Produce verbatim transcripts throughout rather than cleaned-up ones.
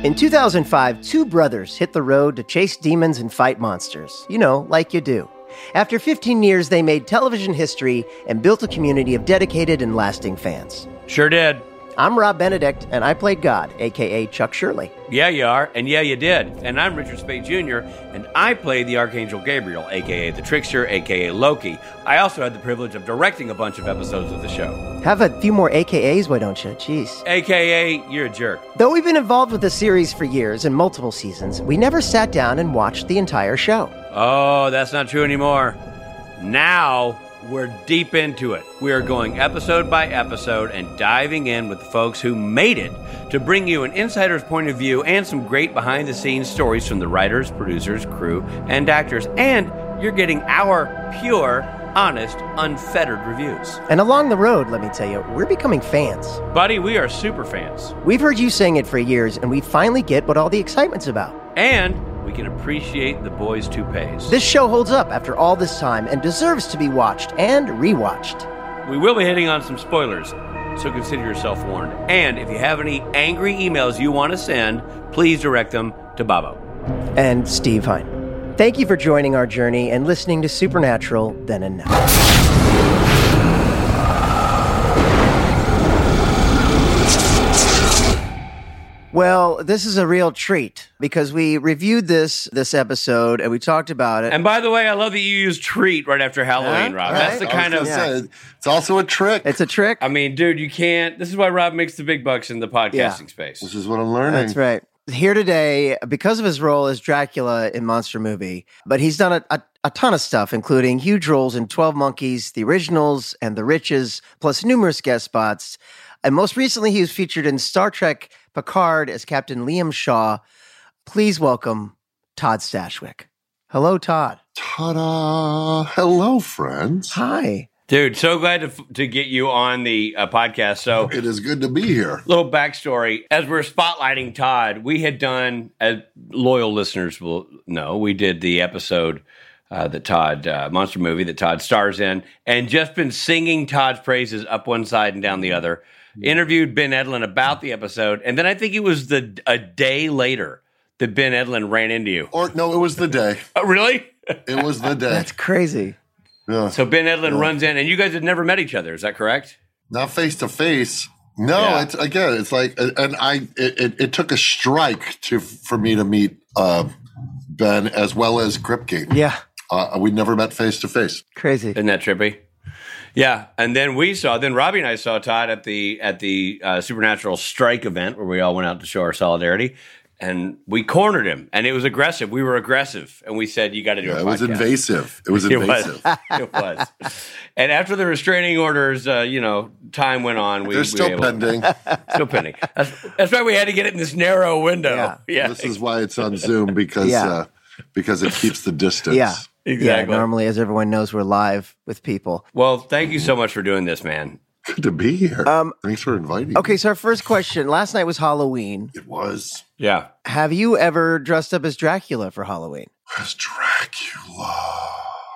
In two thousand five, two brothers hit the road to chase demons and fight monsters. You know, like you do. After fifteen years, they made television history and built a community of dedicated and lasting fans. Sure did. I'm Rob Benedict, and I played God, a k a. Chuck Shirley. Yeah, you are, and yeah, you did. And I'm Richard Spade Junior, and I played the Archangel Gabriel, a k a. the Trickster, a k a. Loki. I also had the privilege of directing a bunch of episodes of the show. Have a few more A K As, why don't you? Jeez. A K A, you're a jerk. Though we've been involved with the series for years and multiple seasons, we never sat down and watched the entire show. Oh, that's not true anymore. Now we're deep into it. We are going episode by episode and diving in with the folks who made it to bring you an insider's point of view and some great behind-the-scenes stories from the writers, producers, crew, and actors. And you're getting our pure, honest, unfettered reviews. And along the road, let me tell you, we're becoming fans. Buddy, we are super fans. We've heard you saying it for years, and we finally get what all the excitement's about. And we can appreciate the boys' toupees. This show holds up after all this time and deserves to be watched and rewatched. We will be hitting on some spoilers, so consider yourself warned. And if you have any angry emails you want to send, please direct them to Babo. And Steve Hine. Thank you for joining our journey and listening to Supernatural Then and Now. Well, this is a real treat because we reviewed this this episode and we talked about it. And by the way, I love that you use treat right after Halloween, Yeah, Rob. right. That's the kind of... Say, it's also a trick. It's a trick. I mean, dude, you can't... This is why Rob makes the big bucks in the podcasting Yeah. space. This is what I'm learning. That's right. Here today, because of his role as Dracula in Monster Movie, but he's done a, a, a ton of stuff, including huge roles in twelve Monkeys, The Originals, and The Riches, plus numerous guest spots. And most recently, he was featured in Star Trek Picard as Captain Liam Shaw. Please welcome Todd Stashwick. Hello, Todd. Ta-da! Hello, friends. Hi. Dude, so glad to, to get you on the uh, podcast. So, It is good to be here. little backstory. As we're spotlighting Todd, we had done, as loyal listeners will know, we did the episode uh, that Todd, uh, Monster Movie that Todd stars in, and just been singing Todd's praises up one side and down the other. Interviewed Ben Edlund about the episode, and then I think it was the a day later that Ben Edlund ran into you. Or no, it was the day. Oh, really? It was the day. That's crazy. Yeah. So Ben Edlund runs in, and you guys had never met each other. Is that correct? Not face to face. No, Yeah. it's again. It's like, and I. It, it, it took a strike to for me to meet uh, Ben as well as Kripke. Yeah. Uh, we never met face to face. Crazy. Isn't that trippy? Yeah, and then we saw. Then Robbie and I saw Todd at the at the uh, Supernatural Strike event where we all went out to show our solidarity, and we cornered him, and it was aggressive. We were aggressive, and we said, "You got to do Yeah, a it was podcast." invasive. It was It invasive. was. It was. And after the restraining orders, uh, you know, time went on. We, They're we still able- pending. Still pending. That's, that's why we had to get it in this narrow window. Yeah. Yeah, This is why it's on Zoom because Yeah. uh, because it keeps the distance. Yeah. exactly. Yeah, normally, as everyone knows, we're live with people. Well, thank you so much for doing this, man. Good to be here. Um, Thanks for inviting Okay, me. so our first question. Last night was Halloween. It was Yeah. Have you ever dressed up as Dracula for Halloween? as Dracula.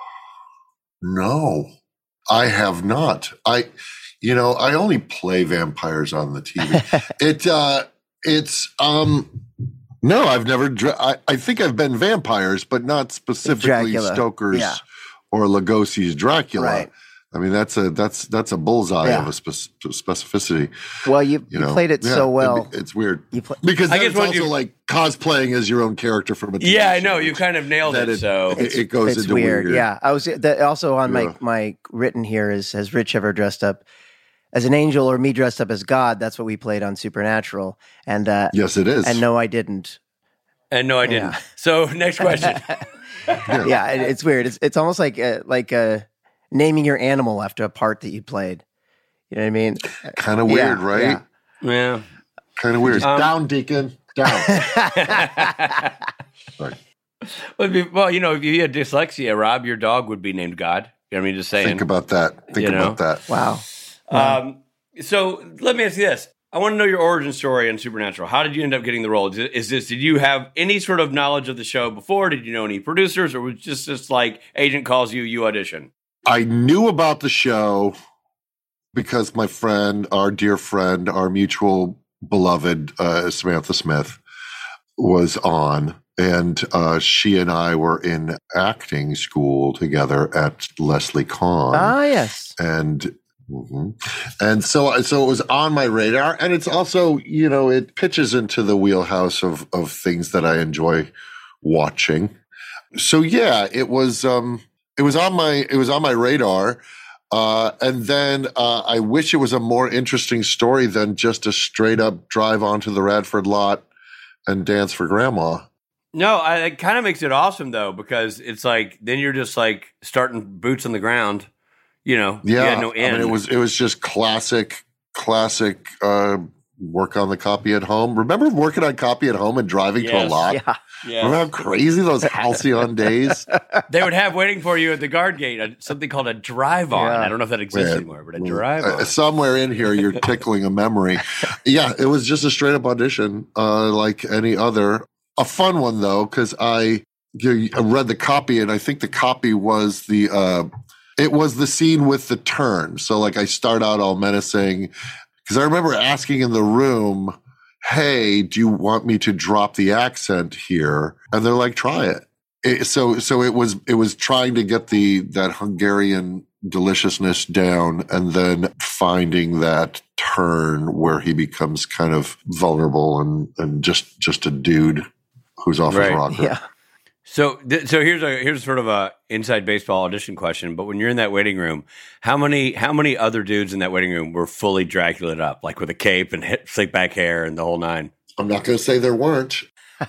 No, I have not. I, you know, I only play vampires on the T V. it, uh, it's, um, no, I've never. Dra- I, I think I've been vampires, but not specifically Dracula. Stoker's Yeah. or Lugosi's Dracula. Right. I mean, that's a that's that's a bullseye Yeah. of a spec- specificity. Well, you, You you know, played it Yeah, so well. it- it's weird You play- because I then guess it's when also you- like cosplaying as your own character from a T V Yeah, I show, know. You which- kind of nailed that it. it- So it- it goes it's into weird. weird. Yeah, I was that also on Yeah. my my written here is has Rich ever dressed up as an angel or me dressed up as God? That's what we played on Supernatural, and uh, Yes, it is. and no, I didn't. and no, I didn't. Yeah. So next question. Yeah, it, it's weird. It's it's almost like uh, like uh, naming your animal after a part that you played. You know what I mean? Kind of weird, Yeah, right? yeah. yeah. Kind of weird. Um, Down, Deacon. Down. Right. Well, be- well, you know, if you had dyslexia, Rob, your dog would be named God. You know what I mean? Just saying. Think about that. Think You know? about that. Wow. Um, so let me ask you this. I want to know your origin story in Supernatural. How did you end up getting the role? Is it- is this, did you have any sort of knowledge of the show before? Did you know any producers, or was it just, just like agent calls you, you audition? I knew about the show because my friend, our dear friend, our mutual beloved uh, Samantha Smith, was on. And uh, she and I were in acting school together at Leslie Kahn. Ah, yes. And mm-hmm. and so so it was on my radar. And it's also, you know, it pitches into the wheelhouse of of things that I enjoy watching. So yeah, it was um, it was on my it was on my radar. Uh, and then uh, I wish it was a more interesting story than just a straight up drive onto the Radford lot and dance for grandma. No, I, it kind of makes it awesome though, because it's like then you're just like starting boots on the ground, you know. Yeah, you had no end. I mean, it was it was just classic, classic. Uh, work on the copy at home. Remember working on copy at home and driving yes. to a lot? Yeah. Yes. Remember how crazy those halcyon days? They would have waiting for you at the guard gate a, something called a drive on. Yeah. I don't know if that exists Man, anymore, but a drive on. Uh, somewhere in here, you're tickling a memory. Yeah, it was just a straight up audition, uh, like any other. A fun one though, because I, you know, I read the copy, and I think the copy was the uh, it was the scene with the turn. So like I start out all menacing. Because I remember asking in the room, hey, do you want me to drop the accent here? And they're like, try it. it so so it was it was trying to get the that Hungarian deliciousness down and then finding that turn where he becomes kind of vulnerable and, and just just a dude who's off Right. his rocker. Yeah. So, th- so here's a here's sort of a inside baseball audition question. But when you're in that waiting room, how many how many other dudes in that waiting room were fully Draculaed up, like with a cape and hit, slick back hair and the whole nine? I'm not going to say there weren't.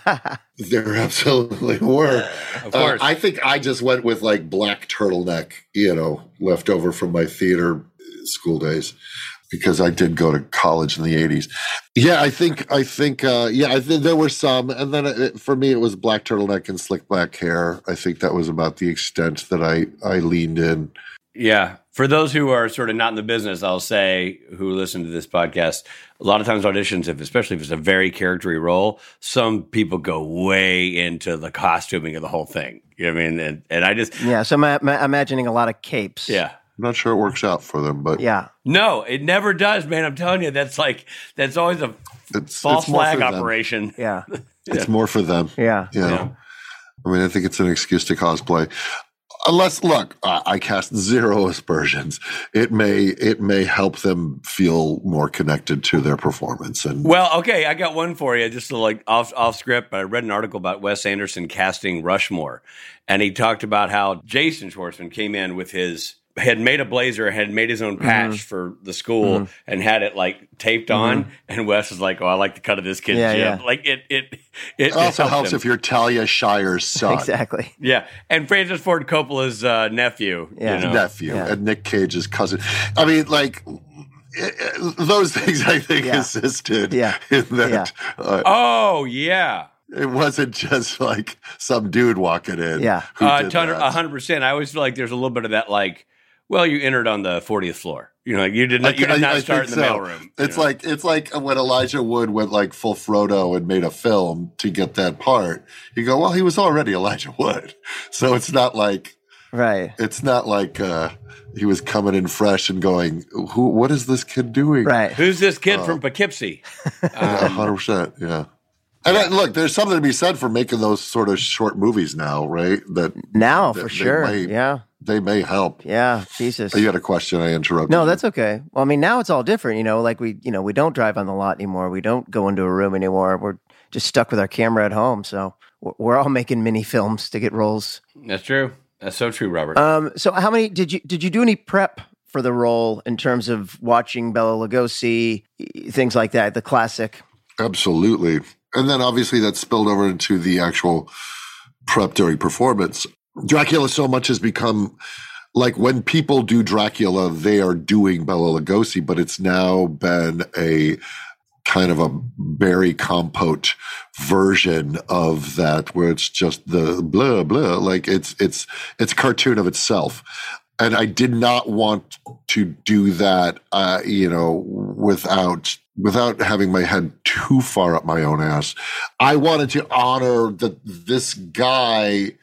There absolutely were. Of course. Uh, I think I just went with like black turtleneck, you know, left over from my theater school days, because I did go to college in the eighties. Yeah, I think, I think, uh, yeah, I think there were some. And then it, for me, it was black turtleneck and slick black hair. I think that was about the extent that I, I leaned in. Yeah. For those who are sort of not in the business, I'll say, who listen to this podcast, a lot of times auditions, if especially if it's a very charactery role, some people go way into the costuming of the whole thing. You know what I mean? And, and I just... Yeah, so I'm uh, ma- imagining a lot of capes. Yeah. I'm not sure it works out for them, but Yeah. No, it never does, man. I'm telling you, that's like, that's always a it's, false it's more flag for them. operation. Yeah. It's more for them. Yeah. You know? Yeah. I mean, I think it's an excuse to cosplay. Unless, look, I, I cast zero aspersions. It may it may help them feel more connected to their performance. And Well, okay, I got one for you, just to like off off script. But I read an article about Wes Anderson casting Rushmore, and he talked about how Jason Schwartzman came in with his had made a blazer, had made his own patch mm-hmm. for the school, mm-hmm. and had it like taped on. Mm-hmm. And Wes was like, "Oh, I like the cut of this kid's yeah, jib." Yeah. Like it, it, it, it also it helps him. if you're Talia Shire's son. Exactly. Yeah, and Francis Ford Coppola's uh, nephew. Yeah. You know? nephew, yeah. and Nick Cage's cousin. I mean, like. It, it, those things I think yeah. assisted yeah. in that. Yeah. Uh, oh yeah. It wasn't just like some dude walking in. Yeah. who Uh, did A that. hundred percent. I always feel like there's a little bit of that, like, well, you entered on the fortieth floor. You know, like you did not, you did not I, I start in the so. mailroom. It's know? like it's like when Elijah Wood went like full Frodo and made a film to get that part. You go, well, he was already Elijah Wood, so it's not like right. It's not like uh, he was coming in fresh and going, "Who? What is this kid doing?" Right. Who's this kid uh, from Poughkeepsie? A hundred percent. Yeah. And I, look, there's something to be said for making those sort of short movies now, right? That now that for they sure. may- yeah. They may help. Yeah. Jesus. Oh, you had a question. I interrupted. No, you. that's okay. Well, I mean, now it's all different. You know, like we, you know, we don't drive on the lot anymore. We don't go into a room anymore. We're just stuck with our camera at home. So we're all making mini films to get roles. That's true. That's so true, Robert. Um, so how many did you did you do any prep for the role in terms of watching Bela Lugosi, things like that, the classic? Absolutely. And then obviously that spilled over into the actual prep during performance. Dracula so much has become like when people do Dracula, they are doing Bela Lugosi, but it's now been a kind of a berry compote version of that where it's just the blah, blah, like it's, it's, it's a cartoon of itself. And I did not want to do that, uh, you know, without without having my head too far up my own ass. I wanted to honor that this guy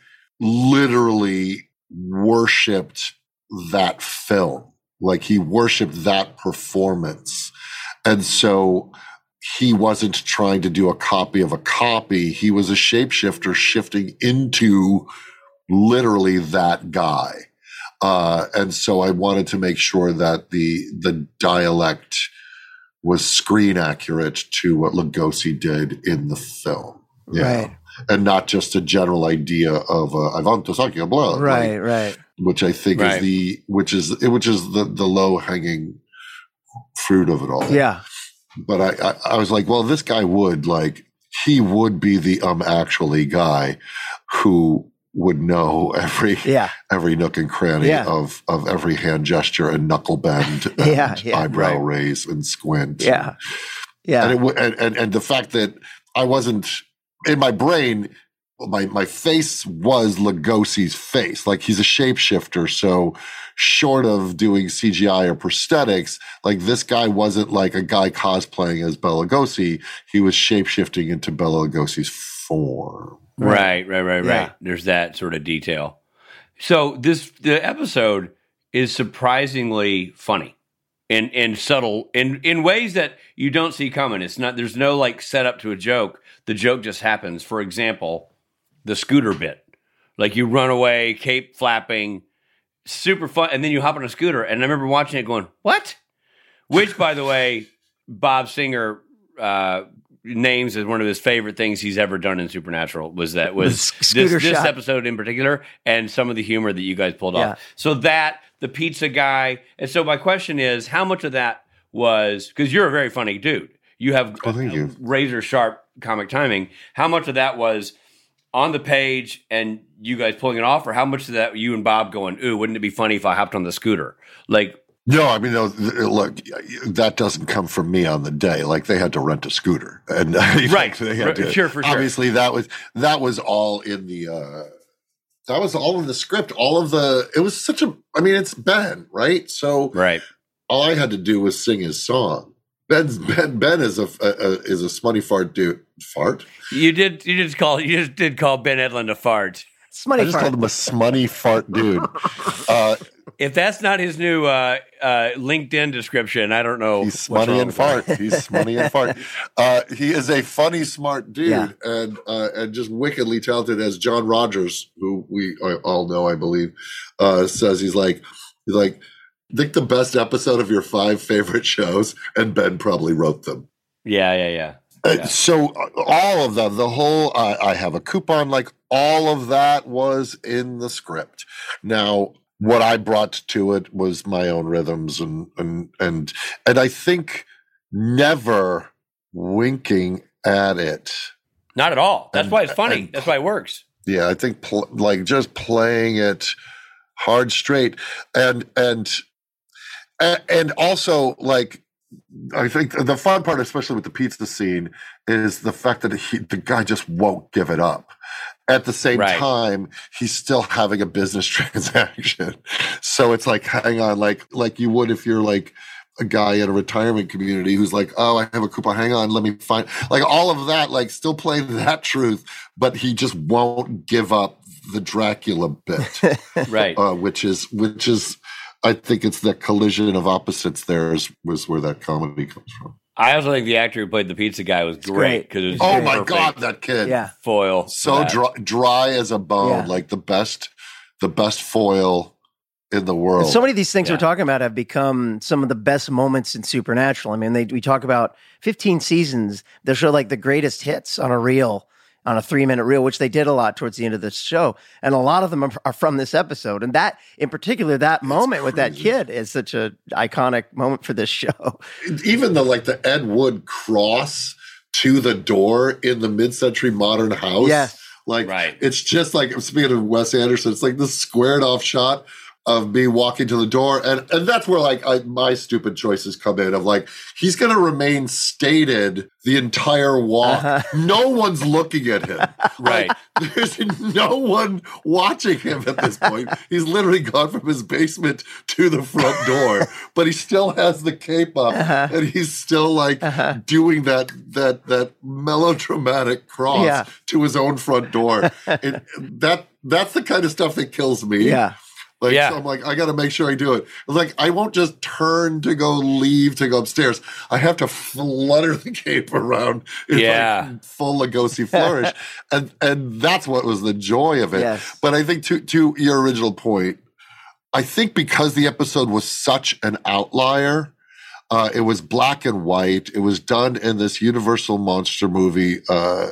literally worshipped that film. Like he worshipped that performance. And so he wasn't trying to do a copy of a copy. He was a shapeshifter shifting into literally that guy. Uh, and so I wanted to make sure that the the dialect was screen accurate to what Lugosi did in the film. Yeah. Right. And not just a general idea of uh, Ivanto Sakya blah. Right, like, right. Which I think right. is the which is which is the, the low hanging fruit of it all. Yeah. But I, I, I was like, well, this guy would like he would be the um actually guy who would know every yeah. every nook and cranny yeah. of of every hand gesture and knuckle bend and yeah, yeah, eyebrow right. raise and squint. Yeah, yeah. And, it, and and and the fact that I wasn't in my brain, my my face was Lugosi's face. Like he's a shapeshifter, so short of doing C G I or prosthetics, like this guy wasn't like a guy cosplaying as Bela Lugosi. He was shapeshifting into Bela Lugosi's form. Right, right, right, yeah. right. There's that sort of detail. So this the episode is surprisingly funny and and subtle in in ways that you don't see coming. It's not there's no like setup to a joke. The joke just happens. For example, the scooter bit. Like you run away, cape flapping, super fun, and then you hop on a scooter. And I remember watching it going, "What?" Which, by the way, Bob Singer uh, names as one of his favorite things he's ever done in Supernatural was that was this, this episode in particular and some of the humor that you guys pulled yeah. off. So that, the pizza guy. And so my question is, how much of that was, because you're a very funny dude. You have oh, thank you. razor sharp comic timing. How much of that was on the page and you guys pulling it off, or how much of that you and Bob going, ooh, wouldn't it be funny if I hopped on the scooter? Like, no, I mean, no, look, that doesn't come from me on the day. Like they had to rent a scooter, and right, they had to, sure, for sure. Obviously, that was that was all in the uh, that was all in the script. All of the it was such a. I mean, it's Ben, right? So, right. All I had to do was sing his song. Ben's Ben. Ben is a, a, a is a smutty fart dude. Fart. You did. You just call. You just did call Ben Edlund a fart. Smutty I just fart. called him a smutty fart dude. Uh, If that's not his new uh, uh, LinkedIn description, I don't know. He's smutty and fart. He's smutty and fart. Uh, he is a funny, smart dude, yeah. and uh, and just wickedly talented. As John Rogers, who we all know, I believe, uh, says he's like he's like think the best episode of your five favorite shows, and Ben probably wrote them. Yeah, yeah, yeah. Uh, yeah. So all of that, the whole, uh, I have a coupon, like all of that was in the script. Now, what I brought to it was my own rhythms and and and and I think never winking at it. Not at all. That's and, why it's funny. and, That's why it works. Yeah, I think pl- like just playing it hard straight, and and and also like I think the fun part, especially with the pizza scene, is the fact that he, the guy just won't give it up. At the same right. time, he's still having a business transaction. So it's like, hang on, like like you would if you're like a guy in a retirement community who's like, oh, I have a coupon, hang on, let me find, like all of that, like still playing that truth, but he just won't give up the Dracula bit. Right. Uh, which is, which is, I think it's the collision of opposites there is, was where that comedy comes from. I also think the actor who played the pizza guy was great because it was oh my god, that kid! Yeah, foil so dry, dry as a bone, yeah. like the best, the best foil in the world. And so many of these things yeah. we're talking about have become some of the best moments in Supernatural. I mean, they, we talk about fifteen seasons. They'll show like the greatest hits on a reel, on a three-minute reel, which they did a lot towards the end of the show. And a lot of them are, are from this episode. And that, in particular, that That's moment crazy. With that kid is such an iconic moment for this show. Even the, like, the Ed Wood cross to the door in the mid-century modern house. Yes. Like, right. It's just like, speaking of Wes Anderson, it's like this squared-off shot of me walking to the door. And and that's where, like, I, my stupid choices come in of, like, he's going to remain stated the entire walk. Uh-huh. No one's looking at him. Right. Like, there's no one watching him at this point. He's literally gone from his basement to the front door, but he still has the cape up, uh-huh. and he's still, like, uh-huh. doing that that that melodramatic cross yeah. to his own front door. It, that That's the kind of stuff that kills me. Yeah. Like, Yeah. so I'm like, I got to make sure I do it. Like, I won't just turn to go leave to go upstairs. I have to flutter the cape around in Yeah. like full Lugosi flourish. and and that's what was the joy of it. Yes. But I think to, to your original point, I think because the episode was such an outlier, uh, it was black and white. It was done in this Universal monster movie uh,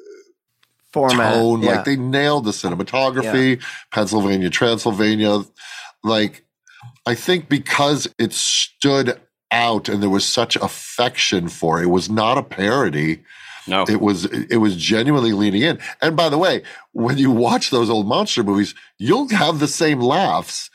Format. tone. Yeah. Like they nailed the cinematography, Pennsylvania, Transylvania. Like, I think because it stood out and there was such affection for it, it was not a parody. No. It was it was genuinely leaning in. And by the way, when you watch those old monster movies, you'll have the same laughs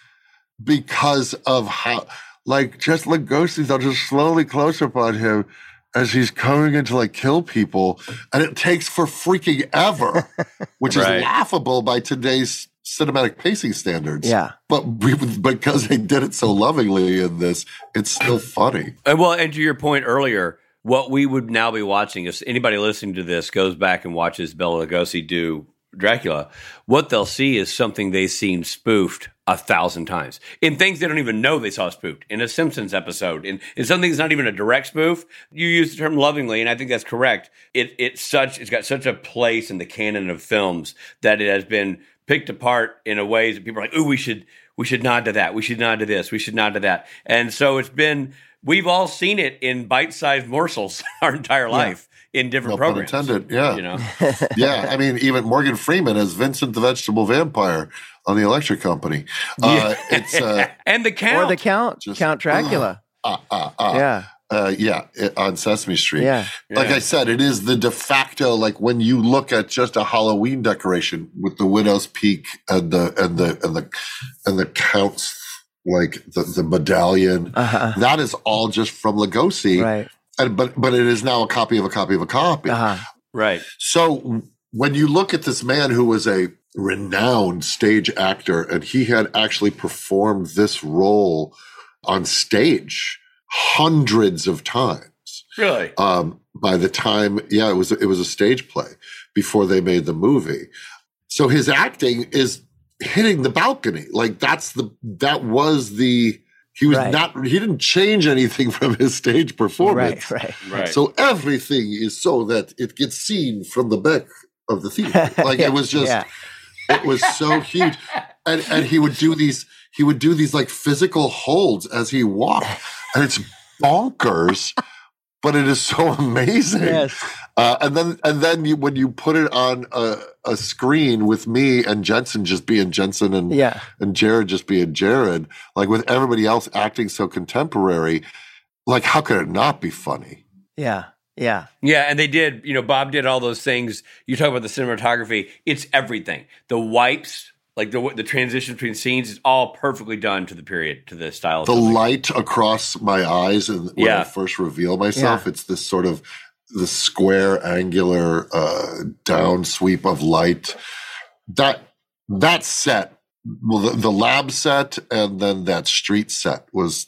because of how, like, just Lugosi, they'll just slowly close up on him as he's coming in to like kill people, and it takes for freaking ever, which Right. is laughable by today's cinematic pacing standards. Yeah. But we, because they did it so lovingly in this, it's still funny. And well, and to your point earlier, what we would now be watching, if anybody listening to this goes back and watches Bela Lugosi do Dracula, what they'll see is something they've seen spoofed a thousand times in things they don't even know they saw spoofed in a Simpsons episode, in, in something that's not even a direct spoof. You use the term lovingly, and I think that's correct. It it's such it's got such a place in the canon of films that it has been picked apart in a way that people are like, "Ooh, we should we should nod to that. We should nod to this. We should nod to that." And so it's been. We've all seen it in bite-sized morsels our entire life in different No pun programs. intended, yeah. You know, Yeah, I mean, even Morgan Freeman as Vincent the Vegetable Vampire on the Electric Company. Uh, it's uh, and the Count. Or the Count, Just- Count Dracula. uh, uh, uh, yeah. uh, yeah, it, on Sesame Street. Yeah. Like Yeah. I said, it is the de facto. Like when you look at just a Halloween decoration with the Widow's Peak and the and the and the and the Count's, like the, the medallion, Uh-huh. that is all just from Lugosi. Right. And, but but it is now a copy of a copy of a copy. Uh-huh. Right. So when you look at this man who was a renowned stage actor, and he had actually performed this role on stage hundreds of times. Really? Um, by the time, yeah, it was it was a stage play before they made the movie. So his acting is hitting the balcony. Like that's the that was the he was Right. not he didn't change anything from his stage performance. Right, right. Right. So everything is so that it gets seen from the back of the theater. Like it was just, Yeah. it was so huge. And and he would do these, he would do these like physical holds as he walked, and it's bonkers, but it is so amazing. Yes. Uh, and then and then you, when you put it on a, a screen with me and Jensen just being Jensen and Yeah. and Jared just being Jared, like with everybody else acting so contemporary, like how could it not be funny? Yeah. Yeah. Yeah, and they did, you know, Bob did all those things. You talk about the cinematography, it's everything. The wipes, like the the transition between scenes, is all perfectly done to the period, to the style of The filmmaking. light across my eyes, and when Yeah. I first reveal myself, Yeah. it's this sort of the square, angular uh, down sweep of light. That that set, well, the, the lab set, and then that street set was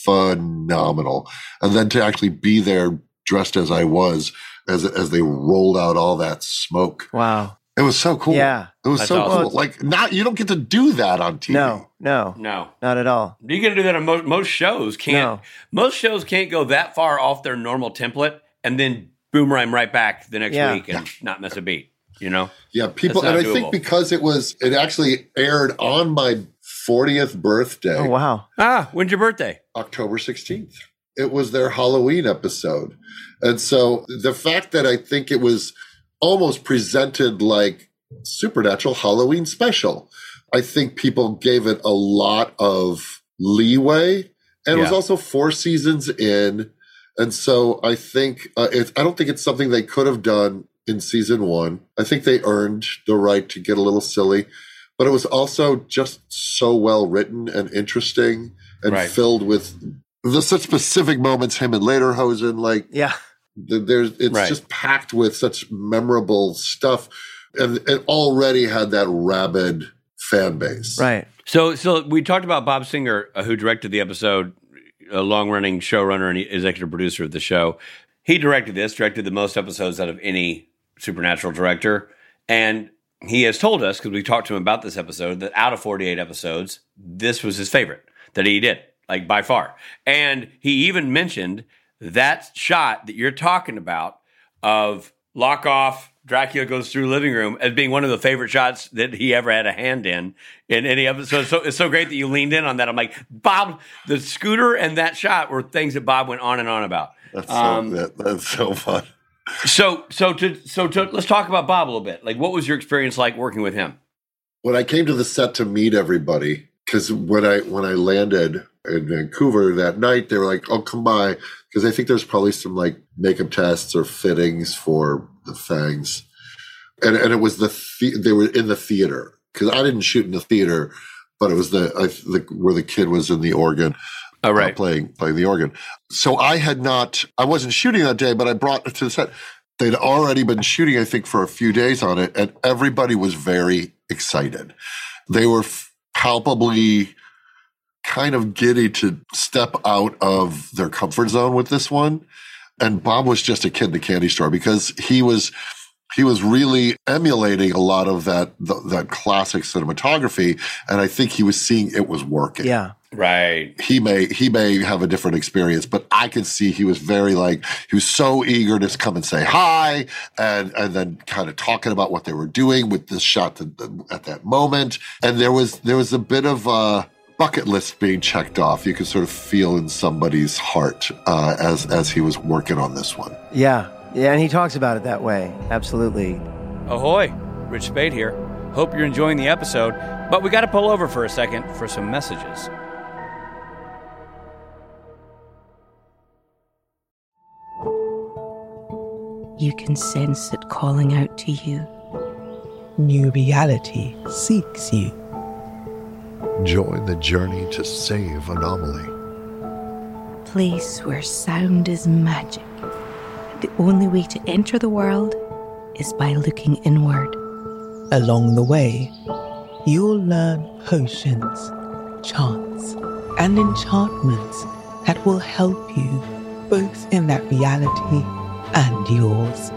phenomenal. And then to actually be there dressed as I was, as as they rolled out all that smoke, Wow. it was so cool. Yeah. It was That's so awesome. cool. Like not you don't get to do that on T V. No, no, No. not at all. You're going to do that on most, most shows. Can't No. Most shows can't go that far off their normal template and then boomerang right back the next Yeah. week and not miss a beat, you know? Yeah, people, That's and I not think doable. because it was, it actually aired on my fortieth birthday, Oh, wow. Ah, when's your birthday? October sixteenth. It was their Halloween episode. And so the fact that I think it was almost presented like Supernatural Halloween special, I think people gave it a lot of leeway. And it was Yeah. also four seasons in. And so I think, uh, it, I don't think it's something they could have done in season one. I think they earned the right to get a little silly, but it was also just so well written and interesting and Right. filled with the such specific moments, him and Lederhosen, like Yeah. the, there's, it's Right. just packed with such memorable stuff. And it already had that rabid fan base. Right. So, so we talked about Bob Singer, uh, who directed the episode, a long-running showrunner and executive producer of the show. He directed this, directed the most episodes out of any Supernatural director. And he has told us, because we talked to him about this episode, that out of forty-eight episodes, this was his favorite that he did, like by far. And he even mentioned that shot that you're talking about of lock off, Dracula goes through living room as being one of the favorite shots that he ever had a hand in in any episode. So it's so great that you leaned in on that. I'm like, Bob, the scooter and that shot were things that Bob went on and on about. That's so, um, that, that's so fun. So, so to, so to, let's talk about Bob a little bit. Like, what was your experience like working with him? When I came to the set to meet everybody, because when I when I landed in Vancouver that night, they were like, "Oh, come by," because I think there's probably some like makeup tests or fittings for the fangs, and and it was the, the they were in the theater because I didn't shoot in the theater, but it was the, I, the where the kid was in the organ. Oh, right. Uh, playing playing the organ. So I had not, I wasn't shooting that day, but I brought it to the set. They'd already been shooting, I think, for a few days on it, and everybody was very excited. They were f- palpably kind of giddy to step out of their comfort zone with this one. And Bob was just a kid in a candy store because he was he was really emulating a lot of that th- that classic cinematography, and I think he was seeing it was working. Yeah. Right. He may he may have a different experience, but I could see he was very like he was so eager to come and say hi, and and then kind of talking about what they were doing with this shot to, at that moment. And there was there was a bit of a bucket list being checked off. You could sort of feel in somebody's heart uh, as as he was working on this one. Yeah, yeah, and he talks about it that way. Absolutely. Ahoy, Rich Spade here. Hope you're enjoying the episode, but we got to pull over for a second for some messages. You can sense it calling out to you. New reality seeks you. Join the journey to save Anomaly. Place where sound is magic. The only way to enter the world is by looking inward. Along the way, you'll learn potions, chants, and enchantments that will help you both in that reality and yours.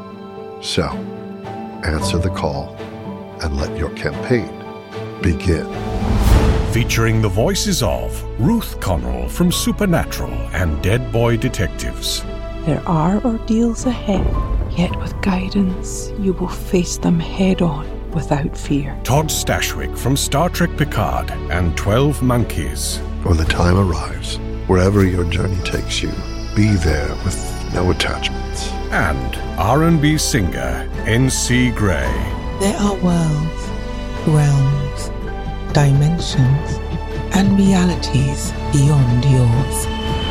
So, answer the call and let your campaign begin. Featuring the voices of Ruth Connell from Supernatural and Dead Boy Detectives. There are ordeals ahead, yet with guidance, you will face them head on without fear. Todd Stashwick from Star Trek Picard and twelve Monkeys. When the time arrives, wherever your journey takes you, be there with no attachments. And R and B singer N C Gray. There are worlds, realms, dimensions, and realities beyond yours.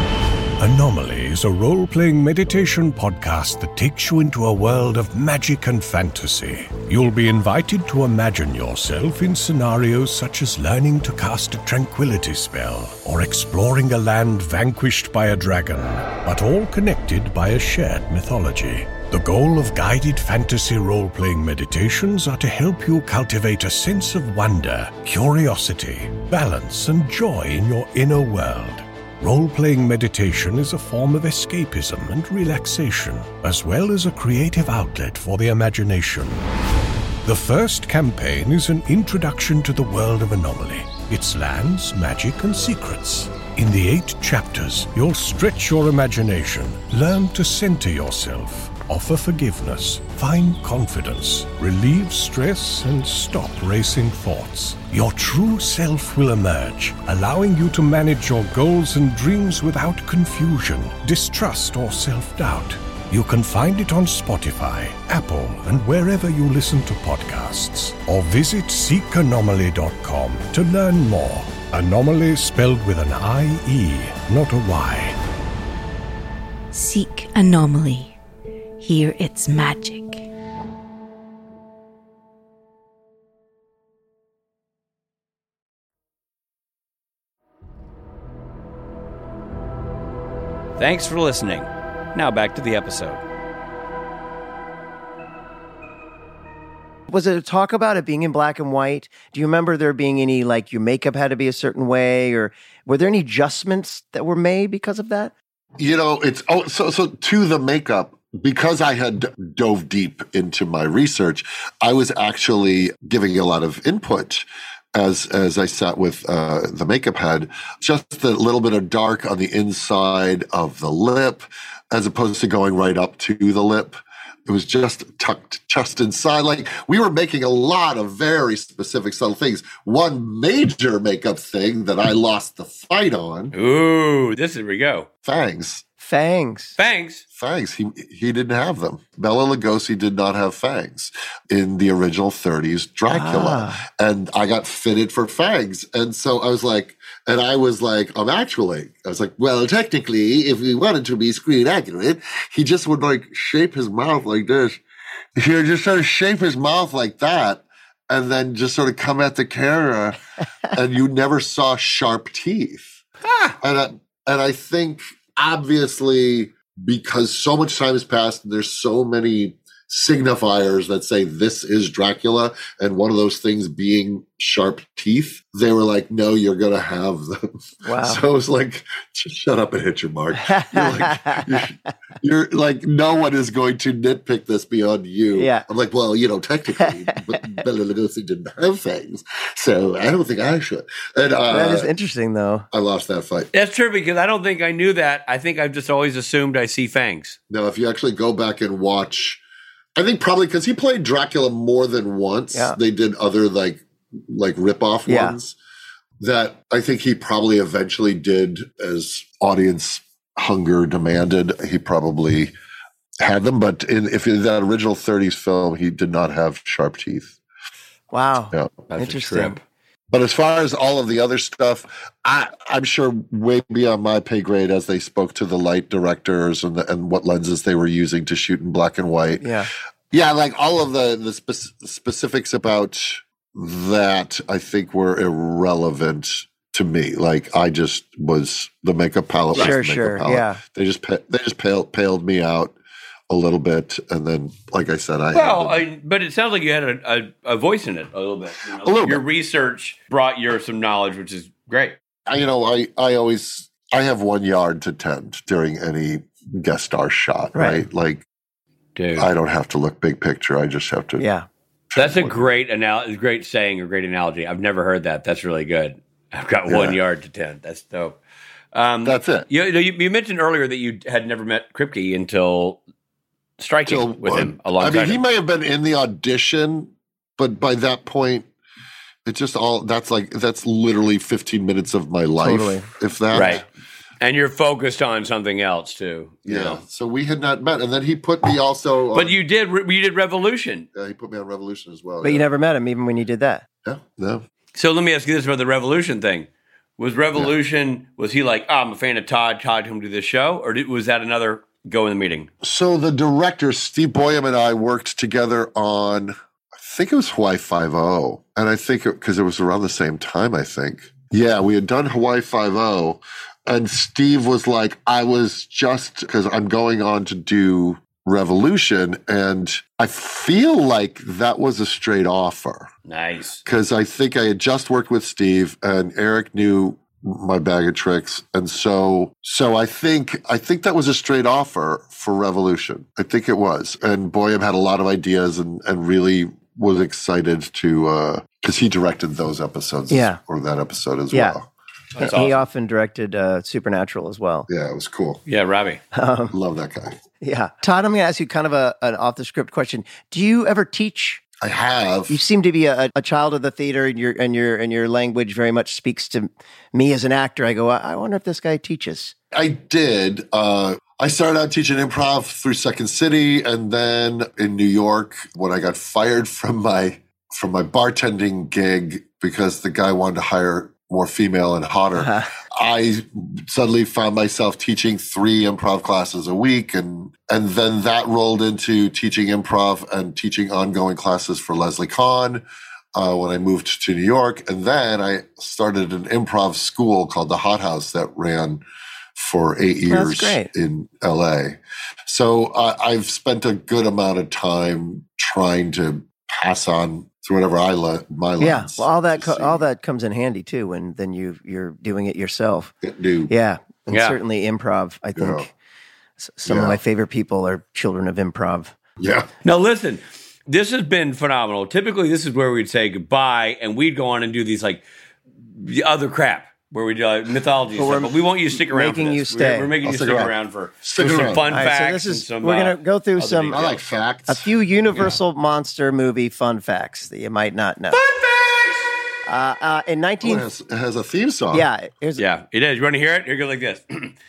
Anomaly is a role-playing meditation podcast that takes you into a world of magic and fantasy. You'll be invited to imagine yourself in scenarios such as learning to cast a tranquility spell or exploring a land vanquished by a dragon, but all connected by a shared mythology. The goal of guided fantasy role-playing meditations are to help you cultivate a sense of wonder, curiosity, balance, and joy in your inner world. Role-playing meditation is a form of escapism and relaxation, as well as a creative outlet for the imagination. The first campaign is an introduction to the world of Anomaly, its lands, magic, and secrets. In the eight chapters, you'll stretch your imagination, learn to center yourself, offer forgiveness, find confidence, relieve stress, and stop racing thoughts. Your true self will emerge, allowing you to manage your goals and dreams without confusion, distrust, or self-doubt. You can find it on Spotify, Apple, and wherever you listen to podcasts. Or visit seek anomaly dot com to learn more. Anomaly spelled with an I E, not a Y. Seek Anomaly. Hear its magic. Thanks for listening. Now back to the episode. Was it a talk about it being in black and white? Do you remember there being any, like, your makeup had to be a certain way, or were there any adjustments that were made because of that? You know, it's oh, so so to the makeup. because I had dove deep into my research, I was actually giving a lot of input as as I sat with uh, the makeup head, just a little bit of dark on the inside of the lip, as opposed to going right up to the lip. It was just tucked just inside. Like, we were making a lot of very specific, subtle things. One major makeup thing that I lost the fight on. Ooh, this is where we go. Fangs. Fangs. Fangs. Fangs. He he didn't have them. Bela Lugosi did not have fangs in the original thirties Dracula. Ah. And I got fitted for fangs. And so I was like, and I was like, um, actually, I was like, well, technically, if we wanted to be screen accurate, he just would like shape his mouth like this. He would just sort of shape his mouth like that and then just sort of come at the camera and you never saw sharp teeth. Ah. And I, and I think, obviously, because so much time has passed and there's so many signifiers that say this is Dracula, and one of those things being sharp teeth, they were like, no, you're going to have them. Wow. So I was like, just shut up and hit your mark. You're like, you're, you're like, no one is going to nitpick this beyond you. Yeah. I'm like, well, you know, technically, but Bela Lugosi didn't have fangs, so I don't think I should. And uh, That is interesting, though. I lost that fight. That's true, because I don't think I knew that. I think I've just always assumed I see fangs. Now, if you actually go back and watch, I think probably because he played Dracula more than once. Yeah. They did other like like rip-off Yeah. ones that I think he probably eventually did as audience hunger demanded. He probably had them, but in if in that original thirties film, he did not have sharp teeth. Wow. Yeah. That's a Interesting. trip. But as far as all of the other stuff, I, I'm sure way beyond my pay grade as they spoke to the light directors and the, and what lenses they were using to shoot in black and white. Yeah. Yeah, like all of the, the spe- specifics about that, I think were irrelevant to me. Like, I just was the makeup palette. was Sure, the makeup sure, palette. yeah. They just pa- they just paled, paled me out a little bit, and then, like I said, I Well, had I, but it sounds like you had a, a, a voice in it a little bit. You know? A little Your bit. research brought your some knowledge, which is great. I, you know, I, I always, I have one yard to tend during any guest star shot, Right. right? Like, Dude, I don't have to look big picture. I just have to. Yeah. that's a great anal- great saying or great analogy. I've never heard that. That's really good. I've got Yeah. one yard to tend. That's dope. Um, That's it. You, you, you mentioned earlier that you had never met Kripke until striking Till- with him alongside I mean, he him. may have been in the audition, but by that point, it's just all that's like, that's literally fifteen minutes of my life. Totally. If that. Right. And you're focused on something else too. you Yeah. know? So we had not met. And then he put me also. But on- you did. re- You did Revolution. Yeah, he put me on Revolution as well. But yeah. you never met him even when you did that. Yeah. No. So let me ask you this about the Revolution thing. Was Revolution, was he like, oh, I'm a fan of Todd, Todd, come do this show? Or did, was that another go in the meeting? So the director, Steve Boyum, and I worked together on, I think it was Hawaii Five-O. And I think, because it, it was around the same time, I think. Yeah, we had done Hawaii Five-O. And Steve was like, I was just, because I'm going on to do Revolution. And I feel like that was a straight offer. Nice. Because I think I had just worked with Steve and Eric knew my bag of tricks. And so, so I think, I think that was a straight offer for Revolution. I think it was. And Boyum had a lot of ideas and, and really was excited to, uh, cause he directed those episodes Yeah. or that episode as Yeah. well. That's He awesome. often directed uh, Supernatural as well. Yeah, it was cool. Yeah, Robbie. Um, Love that guy. yeah. Todd, I'm going to ask you kind of a, an off the script question. Do you ever teach? I have. You seem to be a, a child of the theater, and your and your and your language very much speaks to me as an actor. I go, I, I wonder if this guy teaches. I did. Uh, I started out teaching improv through Second City, and then in New York, when I got fired from my from my bartending gig because the guy wanted to hire more female and hotter, Uh-huh. I suddenly found myself teaching three improv classes a week, and and then that rolled into teaching improv and teaching ongoing classes for Leslie Kahn. Uh, when I moved to New York, and then I started an improv school called the Hot House that ran for eight years great. in L A. So uh, I've spent a good amount of time trying to pass on through whatever I le- my Yeah. lens. Well, all that to co- see. all that comes in handy too when then you you're doing it yourself. It do. Yeah. And Yeah. certainly improv, I think. Yeah. Some Yeah. of my favorite people are children of improv. Yeah. Now, listen, this has been phenomenal. Typically, this is where we'd say goodbye, and we'd go on and do these like the other crap where we do like, mythology But stuff. we're But we want you to stick around. making for this. you stay. We're, we're making I'll you stick stick around. around for, Stick for some around. fun All right, so facts. this is- and some, we're gonna uh, go through other some- details. I like facts. A few Universal monster movie fun facts that you might not know. Uh, uh, in Oh, nineteen, it, has, it has a theme song. yeah, here's Yeah, it is. You want to hear it? Here it goes like this.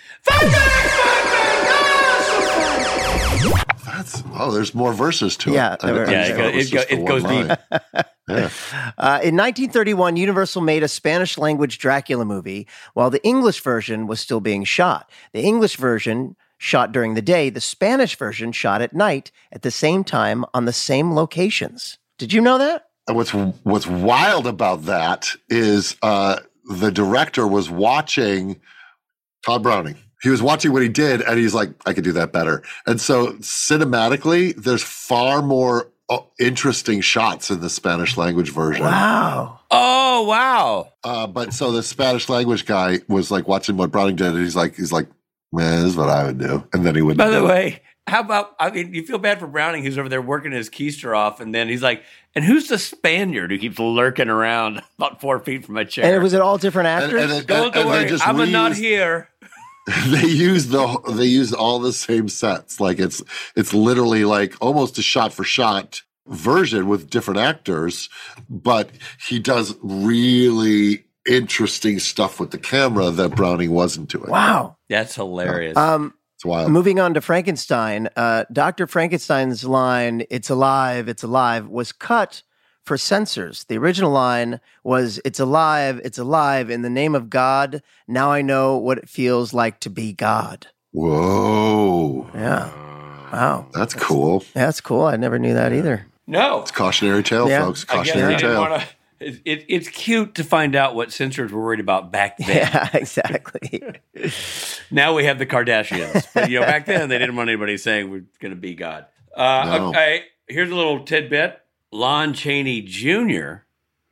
That's oh, there's more verses to Yeah, it. there were- I Yeah, just it thought goes- was it go- just the it goes one deep. line. Yeah. Uh, in nineteen thirty-one, Universal made a Spanish language Dracula movie while the English version was still being shot. The English version shot during the day, the Spanish version shot at night at the same time on the same locations. Did you know that? And what's what's wild about that is uh, the director was watching Todd Browning. He was watching what he did, and he's like, "I could do that better." And so, cinematically, there's far more uh, interesting shots in the Spanish language version. Wow. Oh, wow. Uh, but so the Spanish language guy was like watching what Browning did, and he's like, "He's like, man, this is what I would do." And then he would. By the way, how about, I mean, you feel bad for Browning who's over there working his keister off, and then he's like, and who's the Spaniard who keeps lurking around about four feet from my chair? And was it all different And, actors? and, it- Don't and they worry, just I'm a not reused- here. they use the they use all the same sets. Like it's it's literally like almost a shot for shot version with different actors, but he does really interesting stuff with the camera that Browning wasn't doing. Wow. That's hilarious. Um, It's wild. moving on to Frankenstein, uh, Doctor Frankenstein's line, "It's alive, it's alive," was cut for censors. The original line was, "It's alive, it's alive, in the name of God. Now I know what it feels like to be God." Whoa. Yeah. Wow. That's cool. Yeah, that's cool. I never knew that either. no. It's cautionary tale, Yeah. folks. I guess Cautionary they didn't tale. wanna- it, it, it's cute to find out what censors were worried about back then. Yeah, exactly. Now we have the Kardashians. But, you know, back then they didn't want anybody saying we're going to be God. Uh, No. Okay, here's a little tidbit. Lon Chaney Junior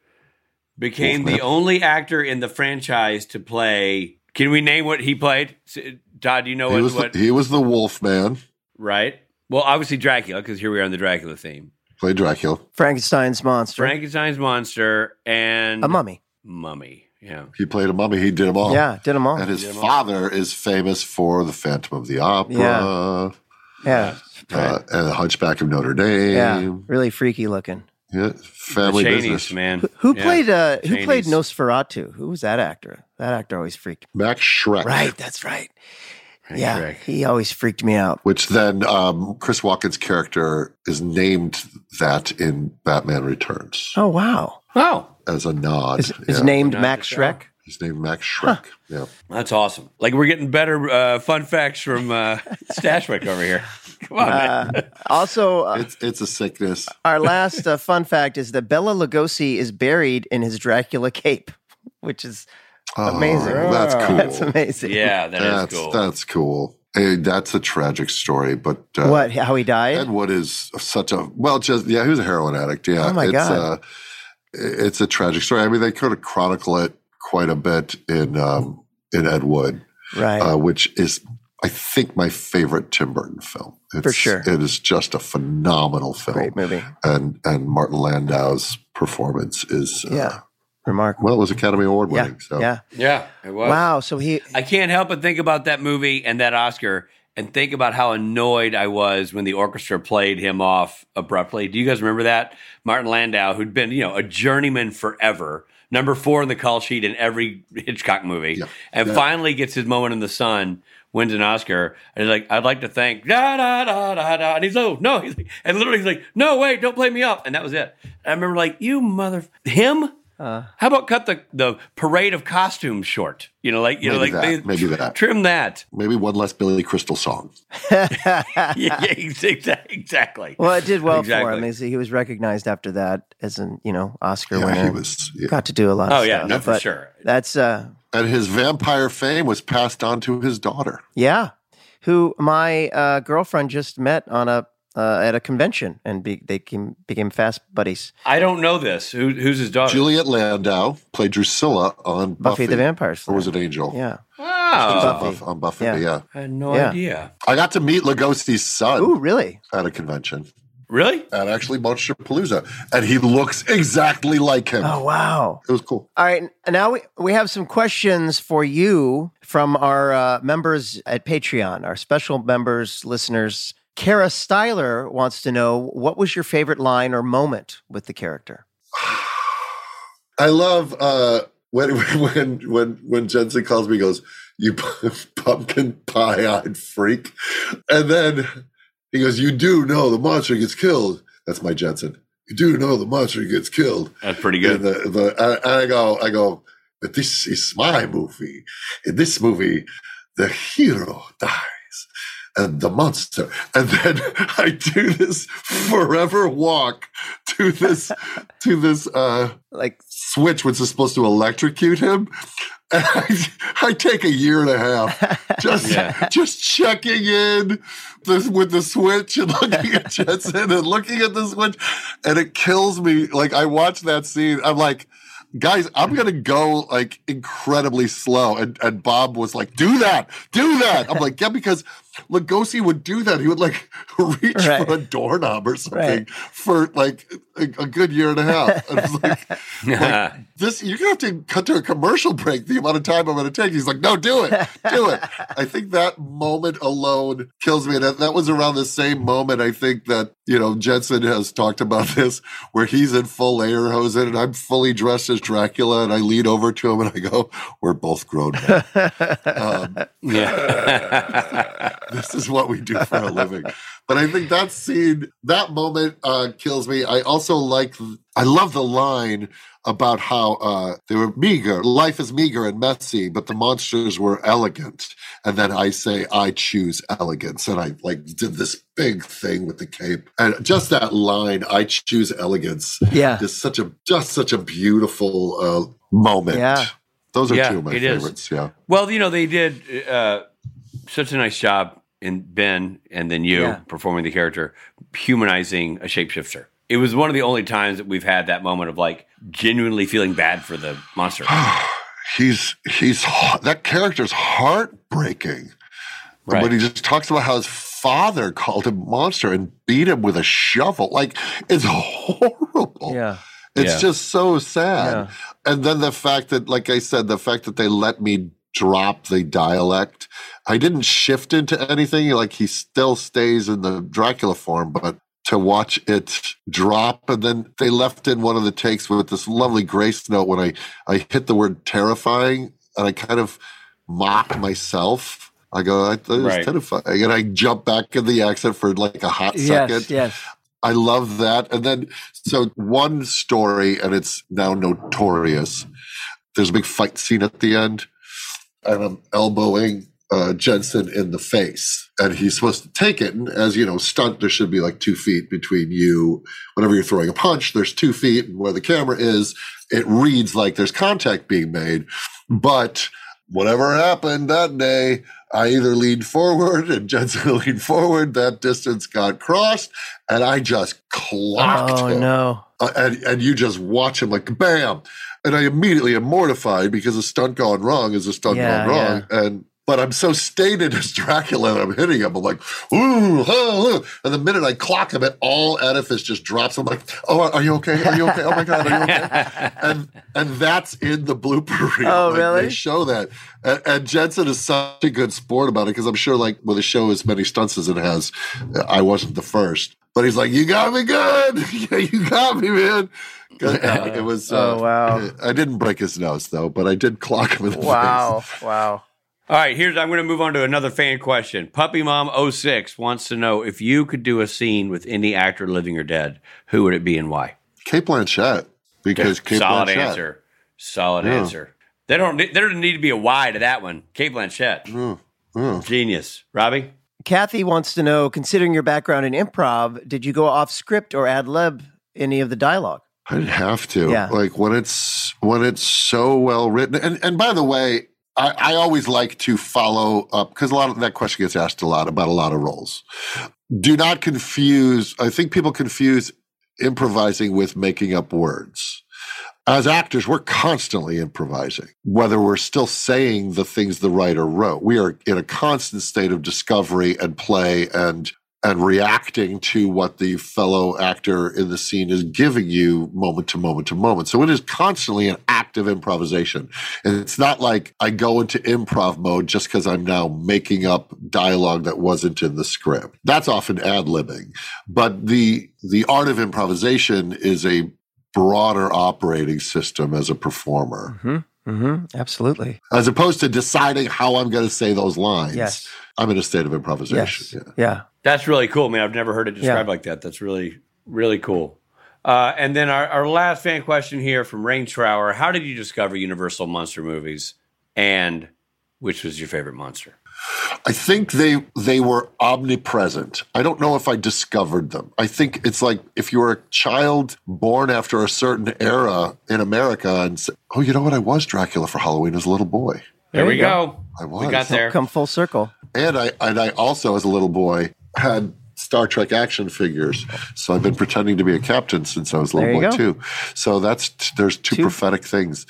became the Wolfman. only actor in the franchise to play. Can we name what he played? S- Todd, do you know He what? was, what the, he was the wolf man. right? Well, obviously Dracula, because here we are in the Dracula theme. Played Dracula. Frankenstein's monster. Frankenstein's monster and A mummy. Mummy. Yeah. He played a mummy. He did them all. Yeah, did them all. And his father is famous for The Phantom of the Opera. Yeah. Uh, and The Hunchback of Notre Dame. Yeah. Really freaky looking. Yeah, family the Cheneys, business. man. Who Yeah. played uh who played Cheneys. Nosferatu? Who was that actor? That actor always freaked me. Max Schreck. Right, that's right. yeah. Schreck. He always freaked me out. Which then um, Chris Walken's character is named that in Batman Returns Oh wow. Oh, as a nod. Is, is Yeah. named Not Max the Shrek? He's named Max Schreck. Yeah. that's awesome. Like we're getting better uh, fun facts from uh, Stashwick over here. Come on, man. Uh, also, uh, It's it's a sickness. our last uh, fun fact is that Bela Lugosi is buried in his Dracula cape, which is Oh, amazing. That's cool. That's amazing. Yeah, that is that's cool. that's cool. Hey, that's a tragic story, but uh, What? How he died? Ed Wood is such a well, just yeah, he was a heroin addict. Yeah, Oh, my it's God. Uh, it's a tragic story. I mean, they could have chronicle it quite a bit in um, in Ed Wood, Right. uh, which is I think my favorite Tim Burton film. It's, For sure. it is just a phenomenal film. Great movie. and and Martin Landau's performance is uh, Yeah. Remarkable. well, it was Academy Award Yeah. winning. So Yeah. Yeah, it was. Wow. So he. I can't help but think about that movie and that Oscar and think about how annoyed I was when the orchestra played him off abruptly. Do you guys remember that? Martin Landau, who'd been, you know, a journeyman forever, number four in the call sheet in every Hitchcock movie, Yeah. and Yeah. finally gets his moment in the sun, wins an Oscar, and he's like, I'd like to thank da da da da da, and he's like, oh no, he's like, and literally he's like, no wait, don't play me up, and that was it. And I remember like, you mother him. Uh, How about cut the, the parade of costumes short? You know, like you know, Maybe like that, they- maybe that. trim that. maybe one less Billy Crystal song. yeah, yeah, exa- exactly. well, it did well for Exactly. him. He's- He was recognized after that as an you know Oscar Yeah, winner. he was. Yeah. Got to do a lot. Of Oh, yeah, stuff, no, for but sure. That's uh And his vampire fame was passed on to his daughter. yeah. Who my uh, girlfriend just met on a uh, at a convention, and be, they became, became fast buddies. I don't know this. Who, who's his daughter? Juliet Landau played Drusilla on Buffy Buffy, the Vampire or Slayer. was it Angel? Yeah. Oh, Oh. on, Buff, on Buffy, Yeah. yeah. I had no Yeah. idea. I got to meet Lugosi's son Ooh, really? at a convention. Really? At actually Monsterpalooza. And he looks exactly like him. Oh, wow. It was cool. All right. And now we, we have some questions for you from our uh, members at Patreon, our special members, listeners. Kara Styler wants to know, what was your favorite line or moment with the character? I love uh, when when when when Jensen calls me, he goes, "You pumpkin pie-eyed freak," and then he goes, "You do know the monster gets killed." That's my Jensen. You do know the monster gets killed. That's pretty good. And the, the, I, I go, I go. But this is my movie. In this movie, the hero dies. And the monster. And then I do this forever walk to this to this uh Like switch which is supposed to electrocute him. And I, I take a year and a half just Yeah. just checking in the, with the switch and looking at Jensen and looking at the switch, and it kills me. Like I watch that scene, I'm like, guys, I'm gonna go like incredibly slow. And and Bob was like, do that, do that. I'm like, yeah, because Lugosi would do that. He would like reach Right. for a doorknob or something Right. for like a, a good year and a half. And it's like, like, this, you're gonna have to cut to a commercial break the amount of time I'm gonna take. He's like, no, do it, do it. I think that moment alone kills me. And that, that was around the same moment, I think, that, you know, Jensen has talked about this, where he's in full lederhosen and I'm fully dressed as Dracula, and I lean over to him and I go, we're both grown men. um, Yeah. this is what we do for a living. But I think that scene, that moment uh, kills me. I also like, I love the line about how uh, they were meager. Life is meager and messy, but the monsters were elegant. And then I say, I choose elegance. And I like did this big thing with the cape. And just that line, I choose elegance, Yeah. is such a, just such a beautiful uh, moment. Yeah. Those are Yeah, two of my it is. favorites. Yeah. Well, you know, they did uh, such a nice job in Ben and then you Yeah. performing the character, humanizing a shapeshifter. It was one of the only times that we've had that moment of like genuinely feeling bad for the monster. he's he's that character's heartbreaking. Right. When he just talks about how his father called him monster and beat him with a shovel, like it's horrible. Yeah. It's Yeah. just so sad. Yeah. And then the fact that, like I said, the fact that they let me drop the dialect, I didn't shift into anything. Like he still stays in the Dracula form, but to watch it drop, and then they left in one of the takes with this lovely grace note when I, I hit the word terrifying, and I kind of mock myself. I go, I thought it was Right. terrifying. And I jump back in the accent for like a hot Yes, second. yes. I love that. And then, so one story, and it's now notorious. There's a big fight scene at the end, and I'm elbowing uh, Jensen in the face, and he's supposed to take it. And as you know, stunt, there should be like two feet between you. Whenever you're throwing a punch, there's two feet, and where the camera is, it reads like there's contact being made. But whatever happened that day, I either leaned forward and Jensen leaned forward. That distance got crossed, and I just clocked Oh, him. no. Uh, and, and you just watch him like bam. And I immediately am mortified because a stunt gone wrong is a stunt Yeah, gone wrong. And but I'm so stated as Dracula that I'm hitting him. I'm like, ooh, oh, ooh. And the minute I clock him, it all edifice just drops. I'm like, oh, are you okay? Are you okay? Oh my God, are you okay? and and that's in the blooper reel. Oh, Like, really? They show that. And, and Jensen is such a good sport about it, because I'm sure like with a show as many stunts as it has, I wasn't the first. But he's like, you got me good. Yeah, you got me, man. Yeah, it was. Uh, Oh, wow. I didn't break his nose though, but I did clock him in the Wow. face. Wow. All right, here's I'm going to move on to another fan question. Puppy Mom oh six wants to know if you could do a scene with any actor, living or dead, who would it be and why? Kate Blanchett, because Kate Solid Blanchett. answer. Solid Yeah. answer. They don't. There doesn't need to be a why to that one. Kate Blanchett, Mm, mm. genius. Robbie. Kathy wants to know, considering your background in improv, did you go off script or ad lib any of the dialogue? I didn't have to. Yeah. Like when it's when it's so well written. And and by the way, I, I always like to follow up, because a lot of that question gets asked a lot about a lot of roles. Do not confuse. I think people confuse improvising with making up words. As actors, we're constantly improvising, whether we're still saying the things the writer wrote. We are in a constant state of discovery and play and and reacting to what the fellow actor in the scene is giving you moment to moment to moment. So it is constantly an active improvisation. And it's not like I go into improv mode just because I'm now making up dialogue that wasn't in the script. That's often ad-libbing. But the the art of improvisation is a broader operating system as a performer. Mm-hmm. Mm-hmm. Absolutely. As opposed to deciding how I'm going to say those lines. Yes. I'm in a state of improvisation. Yes. Yeah. yeah. That's really cool. I mean, I've never heard it described Yeah. like that. That's really, really cool. Uh, and then our, our last fan question here from Rain Trower. How did you discover Universal Monster movies? And which was your favorite monster? I think they they were omnipresent. I don't know if I discovered them. I think it's like if you were a child born after a certain era in America and say, oh, you know what? I was Dracula for Halloween as a little boy. There, there we go. go. I was. We got there. Come full circle. And I and I also, as a little boy, had Star Trek action figures. So I've been pretending to be a captain since I was a little boy, go. too. So that's there's two, two prophetic things.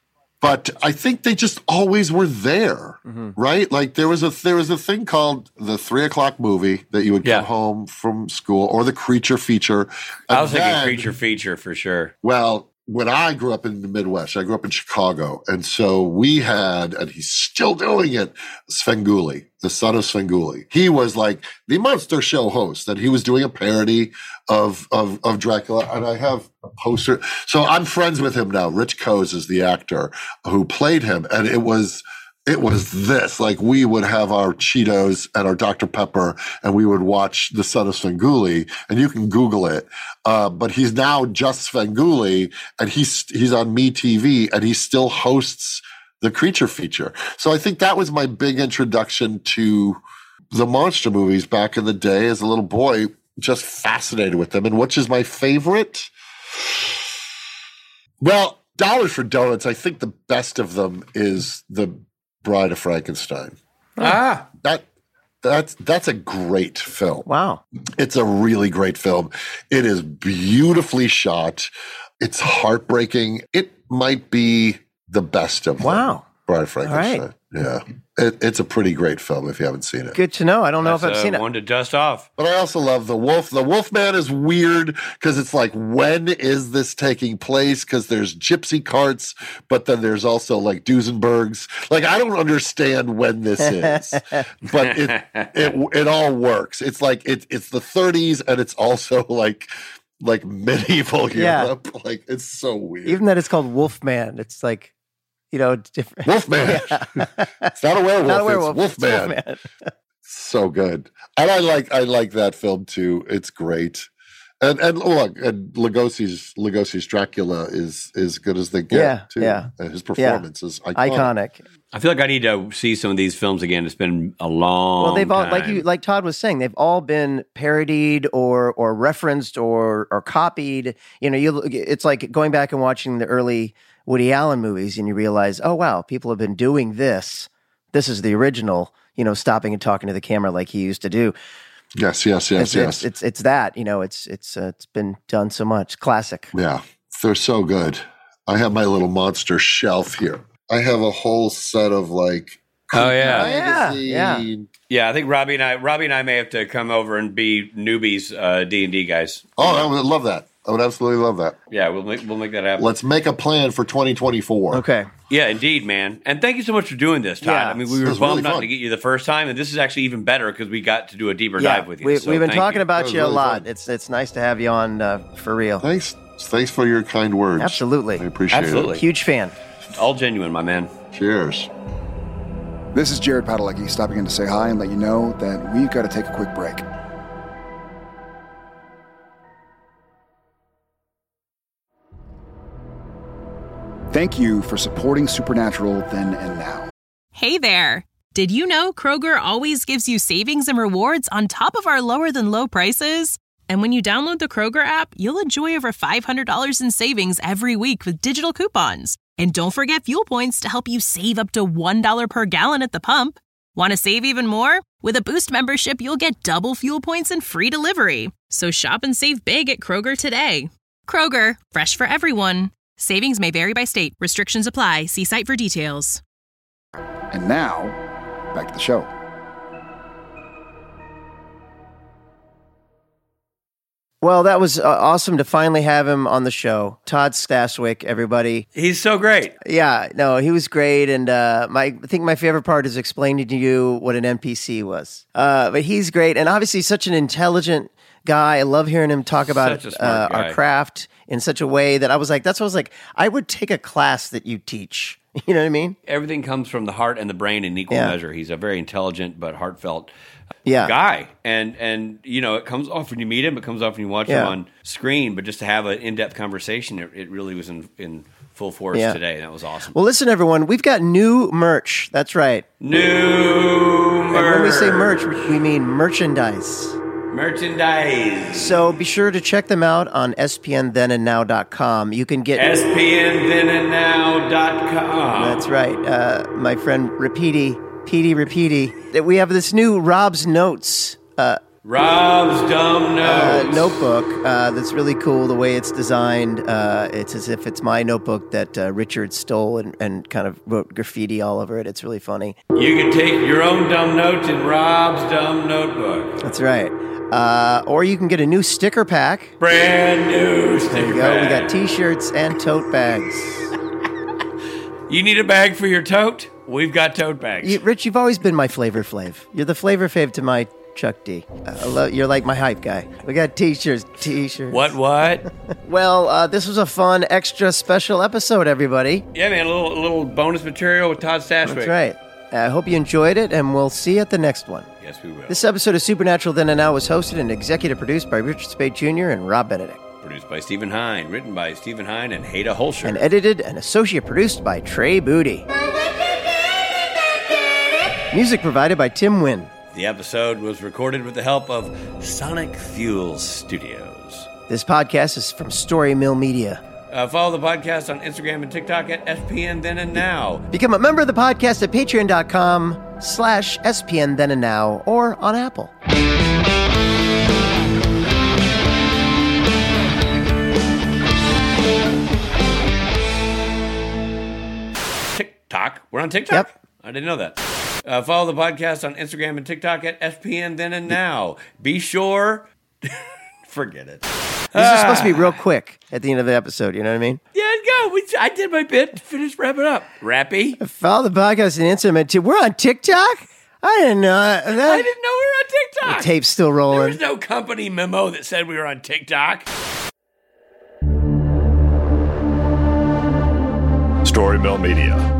But I think they just always were there, mm-hmm. right? Like there was a there was a thing called the three o'clock movie that you would come yeah. home from school, or the creature feature. I was thinking creature feature for sure. Well, when I grew up in the Midwest, I grew up in Chicago, and so we had, and he's still doing it, Svengoolie, the son of Svengoolie. He was like the Monster Show host, and he was doing a parody of of, of Dracula, and I have a poster. So I'm friends with him now. Rich Coase is the actor who played him, and it was it was this. Like we would have our Cheetos and our Doctor Pepper, and we would watch The Son of Svengoolie, and you can Google it. Uh, but he's now just Svengoolie, and he's he's on MeTV, and he still hosts the creature feature. So I think that was my big introduction to the monster movies back in the day as a little boy, just fascinated with them. And which is my favorite? Well, Dollars for Donuts, I think the best of them is the Bride of Frankenstein. Ah, that that's that's a great film. Wow, it's a really great film. It is beautifully shot. It's heartbreaking. It might be the best of them. Wow, Bride of Frankenstein. Right. Yeah, it, it's a pretty great film if you haven't seen it. Good to know. I don't know That's, if I've uh, seen it. One to dust off. But I also love the Wolf. The Wolfman is weird because it's like, when is this taking place? Because there's gypsy carts, but then there's also like Duesenbergs. Like I don't understand when this is, but it it it all works. It's like it, it's the thirties, and it's also like like medieval Europe. Yeah. Like it's so weird. Even that it's called Wolfman. It's like, you know, different. Wolfman. It's not a werewolf. Not a werewolf. It's Wolfman. It's Wolfman. So good. And I like I like that film too. It's great. And and look, and Lugosi's Lugosi's Dracula is as good as they get yeah, too. Yeah. And his performance yeah. is iconic. iconic. I feel like I need to see some of these films again. It's been a long Well, they've all time. like you like Todd was saying, they've all been parodied or or referenced or or copied. You know, you it's like going back and watching the early Woody Allen movies, and you realize, oh wow, people have been doing this. This is the original. You know, stopping and talking to the camera like he used to do. Yes, yes, yes, it's, yes. It's, it's it's that. You know, it's it's uh, it's been done so much. Classic. Yeah, they're so good. I have my little monster shelf here. I have a whole set of like. Oh yeah, oh, yeah, yeah. Yeah, I think Robbie and I, Robbie and I may have to come over and be newbies, uh, D and D guys. Oh, I would love that. I would absolutely love that. Yeah, we'll make, we'll make that happen. Let's make a plan for twenty twenty-four. Okay. Yeah, indeed, man. And thank you so much for doing this, Todd. Yeah, I mean, we were bummed really not fun. to get you the first time, and this is actually even better because we got to do a deeper Yeah, dive with you. we, so we've been thank talking you. about you really a lot. fun. It's it's nice to have you on uh, for real. Thanks, thanks for your kind words. Absolutely. I appreciate Absolutely. it. Huge fan. All genuine, my man. Cheers. This is Jared Padalecki stopping in to say hi and let you know that we've got to take a quick break. Thank you for supporting Supernatural then and now. Hey there. Did you know Kroger always gives you savings and rewards on top of our lower than low prices? And when you download the Kroger app, you'll enjoy over five hundred dollars in savings every week with digital coupons. And don't forget fuel points to help you save up to one dollar per gallon at the pump. Want to save even more? With a Boost membership, you'll get double fuel points and free delivery. So shop and save big at Kroger today. Kroger, fresh for everyone. Savings may vary by state. Restrictions apply. See site for details. And now, back to the show. Well, that was uh, awesome to finally have him on the show. Todd Stashwick, everybody. He's so great. Yeah, no, he was great. And uh, my, I think my favorite part is explaining to you what an N P C was. Uh, but he's great. And obviously such an intelligent guy. I love hearing him talk about uh, our craft in such a way that I was like, that's what I was like, I would take a class that you teach. You know what I mean? Everything comes from the heart and the brain in equal yeah. measure. He's a very intelligent but heartfelt yeah. guy. And, and, you know, it comes off when you meet him. It comes off when you watch yeah. him on screen. But just to have an in-depth conversation, it, it really was in, in full force yeah. today. And that was awesome. Well, listen, everyone. We've got new merch. That's right. New merch. And when we say merch, we mean merchandise. Merchandise. So be sure to check them out on S P N then and now dot com. You can get S P N then and now dot com. That's right. Uh, my friend Repeaty, Petey Repeaty. That we have this new Rob's Notes. Uh, Rob's Dumb Notes. Uh, notebook uh, that's really cool the way it's designed. Uh, it's as if it's my notebook that uh, Richard stole and, and kind of wrote graffiti all over it. It's really funny. You can take your own dumb notes in Rob's Dumb Notebook. That's right. Uh, or you can get a new sticker pack. Brand new sticker There you go. pack. We got t-shirts and tote bags. You need a bag for your tote? We've got tote bags. You, Rich, you've always been my flavor flav. You're the flavor fave to my Chuck D. Uh, I love, you're like my hype guy. We got t-shirts, t-shirts. What, what? Well, uh, this was a fun, extra special episode, everybody. Yeah, man, a little, a little bonus material with Todd Stashwick. That's right. I hope you enjoyed it, and we'll see you at the next one. Yes, we will. This episode of Supernatural Then and Now was hosted and executive produced by Richard Spade Junior and Rob Benedict. Produced by Stephen Hine, written by Stephen Hine and Haida Holscher. And edited and associate produced by Trey Booty. Music provided by Tim Wynn. The episode was recorded with the help of Sonic Fuel Studios. This podcast is from Story Mill Media. Uh, follow the podcast on Instagram and TikTok at S P N Then and Now. Become a member of the podcast at patreon.com slash SPN Then and Now or on Apple. TikTok? We're on TikTok? Yep. I didn't know that. Uh, follow the podcast on Instagram and TikTok at S P N Then and Now. Be sure... Forget it. This ah. is supposed to be real quick at the end of the episode, you know what I mean? Yeah, go. We, I did my bit. Finish wrapping up. Rappy. Follow the podcast on Instagram. Too. We're on TikTok? I didn't know. That. I didn't know we were on TikTok. The tape's still rolling. There was no company memo that said we were on TikTok. Story Mill Media.